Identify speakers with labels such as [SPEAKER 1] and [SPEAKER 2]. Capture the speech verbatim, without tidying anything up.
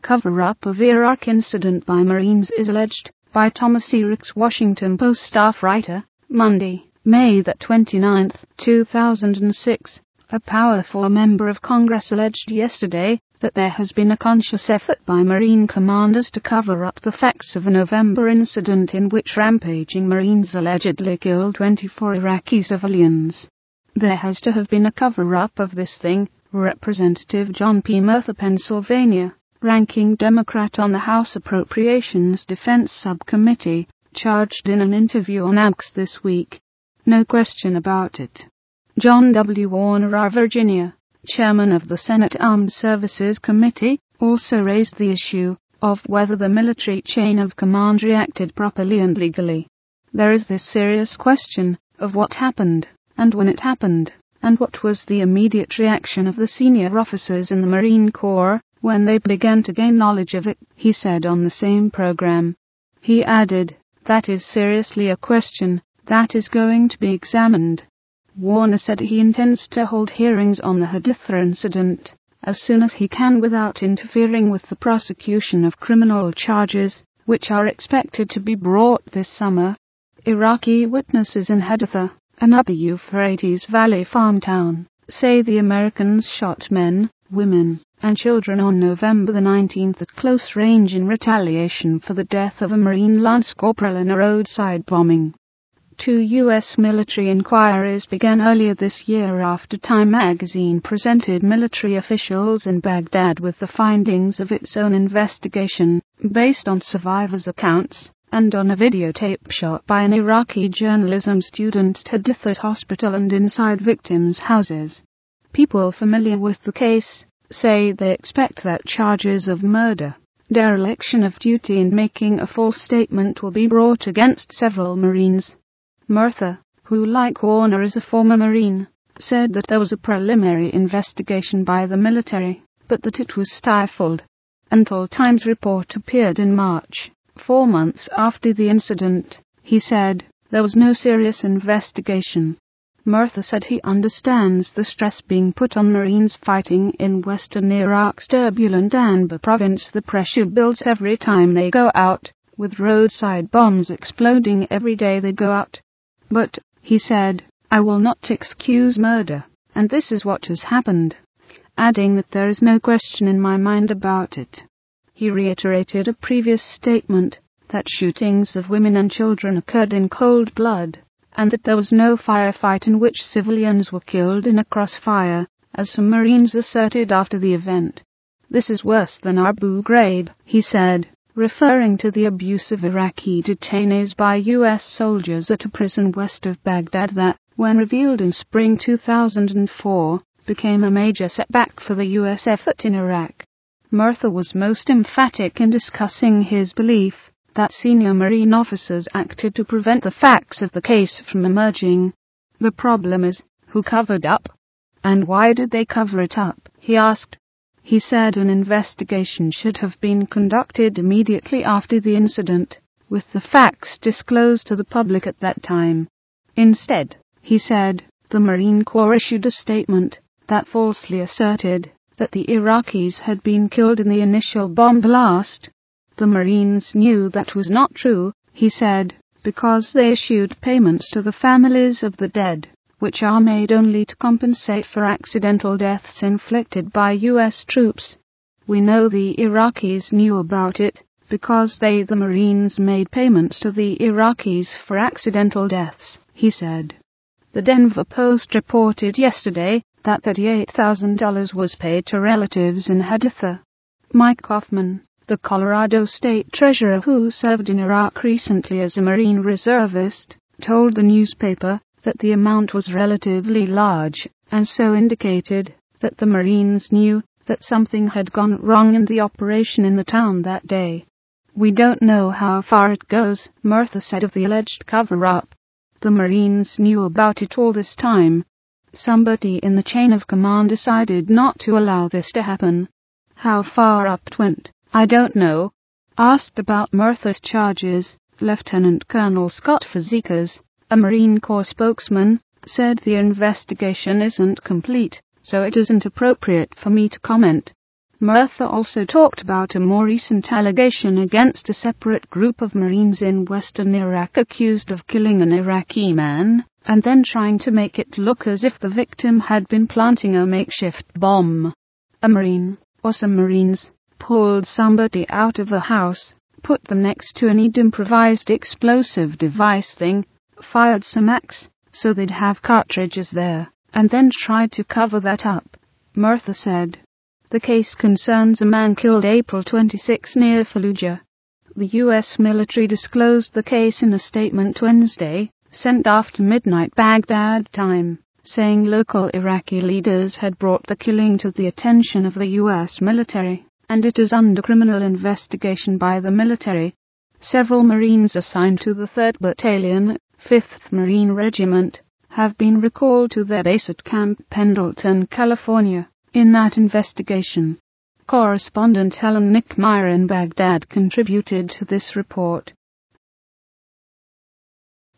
[SPEAKER 1] cover-up of Iraq incident by Marines is alleged, by Thomas E. Ricks, Washington Post staff writer, Monday, May the twenty-ninth, two thousand six. A powerful member of Congress alleged yesterday that there has been a conscious effort by Marine commanders to cover up the facts of a November incident in which rampaging Marines allegedly killed twenty-four Iraqi civilians. There has to have been a cover-up of this thing, Representative John P. Murtha, Pennsylvania, ranking Democrat on the House Appropriations Defense Subcommittee, charged in an interview on A B C this week. No question about it. John W. Warner, of Virginia, chairman of the Senate Armed Services Committee, also raised the issue of whether the military chain of command reacted properly and legally. There is this serious question of what happened, and when it happened, and what was the immediate reaction of the senior officers in the Marine Corps when they began to gain knowledge of it, he said on the same program. He added, "That is seriously a question that is going to be examined." Warner said he intends to hold hearings on the Haditha incident as soon as he can without interfering with the prosecution of criminal charges, which are expected to be brought this summer. Iraqi witnesses in Haditha, an upper Euphrates Valley farm town, say the Americans shot men, women, and children on November the nineteenth at close range in retaliation for the death of a Marine lance corporal in a roadside bombing. Two U S military inquiries began earlier this year after Time magazine presented military officials in Baghdad with the findings of its own investigation, based on survivors' accounts, and on a videotape shot by an Iraqi journalism student at Haditha Hospital and inside victims' houses. People familiar with the case say they expect that charges of murder, dereliction of duty and making a false statement will be brought against several Marines. Murtha, who like Warner is a former Marine, said that there was a preliminary investigation by the military, but that it was stifled. Until Times report appeared in March, four months after the incident, he said, there was no serious investigation. Murtha said he understands the stress being put on Marines fighting in western Iraq's turbulent Anbar province. The pressure builds every time they go out, with roadside bombs exploding every day they go out. But, he said, I will not excuse murder, and this is what has happened, adding that there is no question in my mind about it. He reiterated a previous statement that shootings of women and children occurred in cold blood, and that there was no firefight in which civilians were killed in a crossfire, as some Marines asserted after the event. This is worse than Abu Ghraib, he said, referring to the abuse of Iraqi detainees by U S soldiers at a prison west of Baghdad that, when revealed in spring two thousand four, became a major setback for the U S effort in Iraq. Murtha was most emphatic in discussing his belief that senior Marine officers acted to prevent the facts of the case from emerging. The problem is, who covered up? And why did they cover it up? He asked. He said an investigation should have been conducted immediately after the incident, with the facts disclosed to the public at that time. Instead, he said, the Marine Corps issued a statement that falsely asserted that the Iraqis had been killed in the initial bomb blast. The Marines knew that was not true, he said, because they issued payments to the families of the dead, which are made only to compensate for accidental deaths inflicted by U S troops. We know the Iraqis knew about it, because they, the Marines, made payments to the Iraqis for accidental deaths, he said. The Denver Post reported yesterday that thirty-eight thousand dollars was paid to relatives in Haditha. Mike Hoffman, the Colorado State Treasurer who served in Iraq recently as a Marine reservist, told the newspaper that the amount was relatively large, and so indicated that the Marines knew that something had gone wrong in the operation in the town that day. We don't know how far it goes, Murtha said of the alleged cover-up. The Marines knew about it all this time. Somebody in the chain of command decided not to allow this to happen. How far up it went, I don't know. Asked about Murtha's charges, Lieutenant Colonel Scott Fazekas, a Marine Corps spokesman, said the investigation isn't complete, so it isn't appropriate for me to comment. Murtha also talked about a more recent allegation against a separate group of Marines in western Iraq accused of killing an Iraqi man, and then trying to make it look as if the victim had been planting a makeshift bomb. A Marine, or some Marines, pulled somebody out of a house, put them next to an improvised explosive device thing, fired some max, so they'd have cartridges there, and then tried to cover that up, Murtha said. The case concerns a man killed April twenty-sixth near Fallujah. The U S military disclosed the case in a statement Wednesday, sent after midnight Baghdad time, saying local Iraqi leaders had brought the killing to the attention of the U S military, and it is under criminal investigation by the military. Several Marines assigned to the third Battalion, fifth Marine Regiment, have been recalled to their base at Camp Pendleton, California, in that investigation. Correspondent Helen Nickmeyer in Baghdad contributed to this report.